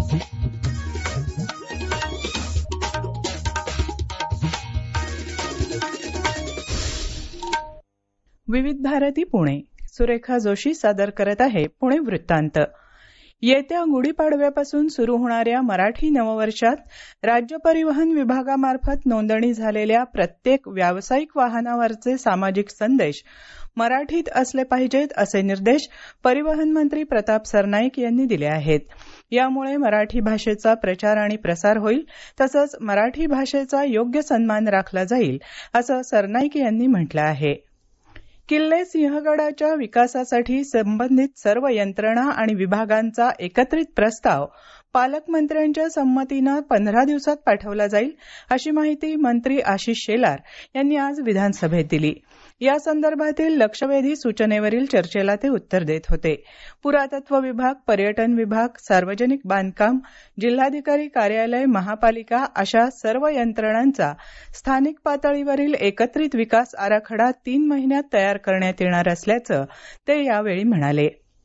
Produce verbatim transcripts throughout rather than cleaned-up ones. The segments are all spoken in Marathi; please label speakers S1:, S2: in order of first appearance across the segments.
S1: विविध भारती पुणे. सुरेखा जोशी सादर करत आहे पुणे वृत्तांत. येत्या गुढीपाडव्यापासून सुरू होणाऱ्या मराठी नववर्षात राज्य परिवहन विभागामार्फत नोंदणी झालेल्या प्रत्येक व्यावसायिक वाहनावरचे सामाजिक संदेश मराठीत असले पाहिजेत असे निर्देश परिवहन मंत्री प्रताप सरनाईक यांनी दिले आहेत. यामुळे मराठी भाषेचा प्रचार आणि प्रसार होईल, तसंच मराठी भाषेचा योग्य सन्मान राखला जाईल, असं सरनाईक यांनी म्हटलं आहे. किल्ले सिंहगडाच्या विकासासाठी संबंधित सर्व यंत्रणा आणि विभागांचा एकत्रित प्रस्ताव पालकमंत्र्यांच्या संमतीनं पंधरा दिवसात पाठवला जाईल, अशी माहिती मंत्री आशिष शेलार यांनी आज विधानसभेत दिली. या संदर्भातील लक्षवेधी सूचनेवरील चर्चेला ते उत्तर देत होते. पुरातत्व विभाग, पर्यटन विभाग, सार्वजनिक बांधकाम, जिल्हाधिकारी कार्यालय, महापालिका अशा सर्व यंत्रणांचा स्थानिक पातळीवरील एकत्रित विकास आराखडा तीन महिन्यात तयार करण्यात येणार असल्याचं ते यावेळी म्हणाले.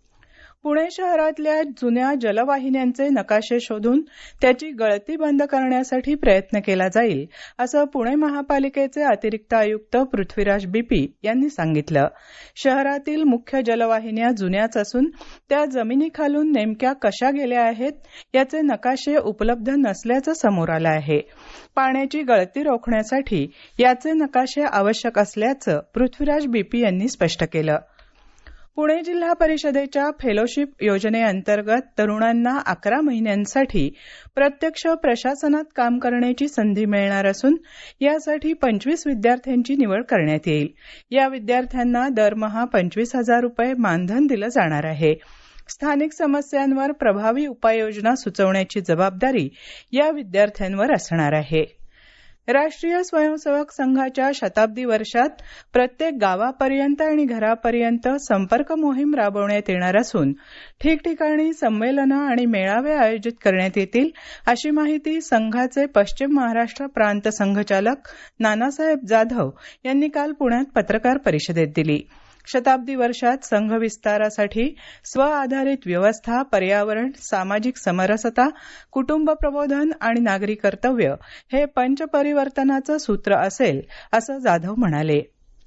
S1: पुणे शहरातल्या जुन्या जलवाहिन्यांचे नकाशे शोधून त्याची गळती बंद करण्यासाठी प्रयत्न केला जाईल, असं पुणे महापालिकेचे अतिरिक्त आयुक्त पृथ्वीराज बीपी यांनी सांगितलं. शहरातील मुख्य जलवाहिन्या जुन्याच असून त्या जमिनीखालून नेमक्या कशा गेल्या आहेत याचे नकाशे उपलब्ध नसल्याचं समोर आलं आहे. पाण्याची गळती रोखण्यासाठी याचे नकाशे आवश्यक असल्याचं पृथ्वीराज बीपी यांनी स्पष्ट केलं. पुणे जिल्हा परिषदेच्या फेलोशिप योजनेअंतर्गत तरुणांना अकरा महिन्यांसाठी प्रत्यक्ष प्रशासनात काम करण्याची संधी मिळणार असून यासाठी पंचवीस विद्यार्थ्यांची निवड करण्यात येईल. या विद्यार्थ्यांना दरमहा पंचवीस हजार रुपये मानधन दिलं जाणार आहे. स्थानिक समस्यांवर प्रभावी उपाययोजना सुचवण्याची जबाबदारी या विद्यार्थ्यांवर असणार आहे. राष्ट्रीय स्वयंसेवक संघाच्या शताब्दी वर्षात प्रत्येक गावापर्यंत आणि घरापर्यंत संपर्क मोहीम राबवण्यात येणार असून ठिकठिकाणी संमेलनं आणि मेळावे आयोजित करण्यात येतील, अशी माहिती संघाचे पश्चिम महाराष्ट्र प्रांत संघचालक नानासाहेब जाधव यांनी काल पुण्यात पत्रकार परिषदेत दिली. शताब्दी वर्षात संघ विस्तारासाठी स्वआधारित व्यवस्था, पर्यावरण, सामाजिक समरसता, कुटुंब प्रबोधन आणि नागरी कर्तव्य हे पंचपरिवर्तनाचं सूत्र असेल, असं जाधव म्हणाले.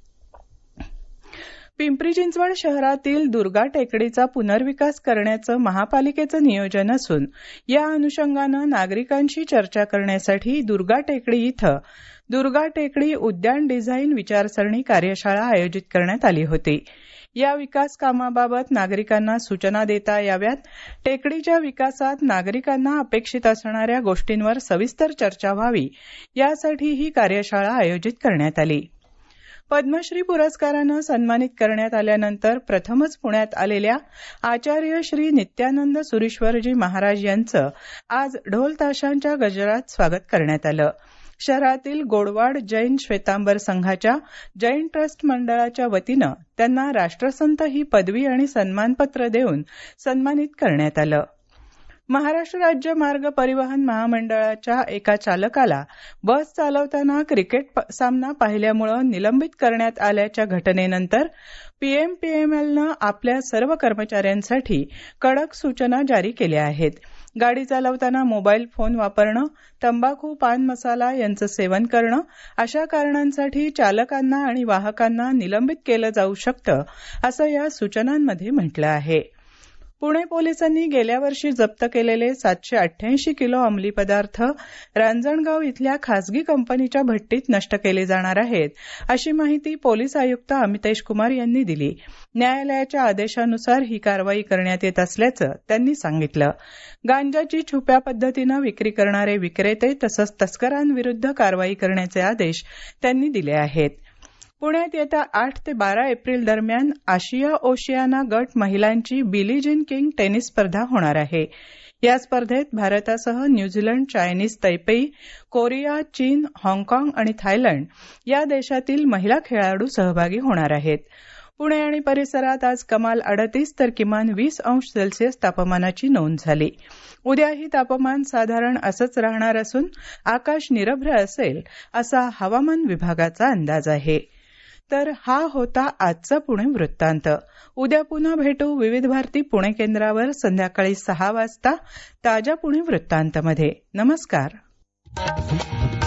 S1: पिंपरी चिंचवड शहरातील दुर्गा टेकडीचा पुनर्विकास करण्याचं महापालिकेचं नियोजन असून या अनुषंगानं नागरिकांशी चर्चा करण्यासाठी दुर्गा टेकडी इथं दुर्गा टेकडी उद्यान डिझाईन विचारसरणी कार्यशाळा आयोजित करण्यात आली होती. या विकास कामाबाबत नागरिकांना सूचना देता याव्यात, टेकडीच्या विकासात नागरिकांना अपेक्षित असणाऱ्या गोष्टींवर सविस्तर चर्चा व्हावी, यासाठी ही कार्यशाळा आयोजित करण्यात आली. पद्मश्री पुरस्कारानं सन्मानित करण्यात आल्यानंतर प्रथमच पुण्यात आलेल्या आचार्य श्री नित्यानंद सुरीश्वरजी महाराज यांचं आज ढोल ताशांच्या गजरात स्वागत करण्यात आलं. शहरातील गोडवाड जैन श्वेतांबर संघाच्या जैन ट्रस्ट मंडळाच्या वतीनं त्यांना राष्ट्रसंत ही पदवी आणि सन्मानपत्र देऊन सन्मानित करण्यात आलं. महाराष्ट्र राज्य मार्ग परिवहन महामंडळाच्या एका चालकाला बस चालवताना क्रिकेट सामना पाहिल्यामुळे निलंबित करण्यात आल्याच्या घटनेनंतर पीएमपीएमएलनं आपल्या सर्व कर्मचाऱ्यांसाठी कडक सूचना जारी केल्या आहेत. गाडी चालवताना मोबाईल फोन वापरणं, तंबाखू, पान मसाला यांचं सेवन करणं अशा कारणांसाठी चालकांना आणि वाहकांना निलंबित केलं जाऊ शकतं, असं या सूचनांमध्ये म्हटलं आहे. पुणे पोलिसांनी गेल्या वर्षी जप्त केलेले सातशे अठ्ठ्याऐंशी किलो अंमली पदार्थ रांजणगाव इथल्या खासगी कंपनीच्या भट्टीत नष्ट केले जाणार आहेत, अशी माहिती पोलीस आयुक्त अमितेश कुमार यांनी दिली. न्यायालयाच्या आदेशानुसार ही कारवाई करण्यात येत असल्याचं त्यांनी सांगितलं. गांजाची छुप्या पद्धतीनं विक्री करणारे विक्रेते तसंच तस्करांविरुद्ध कारवाई करण्याचे आदेश त्यांनी दिले आहेत. पुण्यात येत्या आठ ते बारा एप्रिल दरम्यान आशिया ओशियाना गट महिलांची बिली जीन किंग टेनिस स्पर्धा होणार आहे. या स्पर्धेत भारतासह न्यूझीलंड, चायनीज तैपेई, कोरिया, चीन, हाँगकाँग आणि थायलंड या देशातील महिला खेळाडू सहभागी होणार आहेत. पुणे आणि परिसरात आज कमाल अडतीस तर किमान वीस अंश सेल्सिअस तापमानाची नोंद झाली. उद्याही तापमान साधारण असंच राहणार असून आकाश निरभ्र असेल, असा हवामान विभागाचा अंदाज आहे. तर हा होता आजचा पुणे वृत्तांत. उद्या पुन्हा भेटू विविध भारती पुणे केंद्रावर संध्याकाळी सहा वाजता ताज्या पुणे वृत्तांतमध्ये. नमस्कार.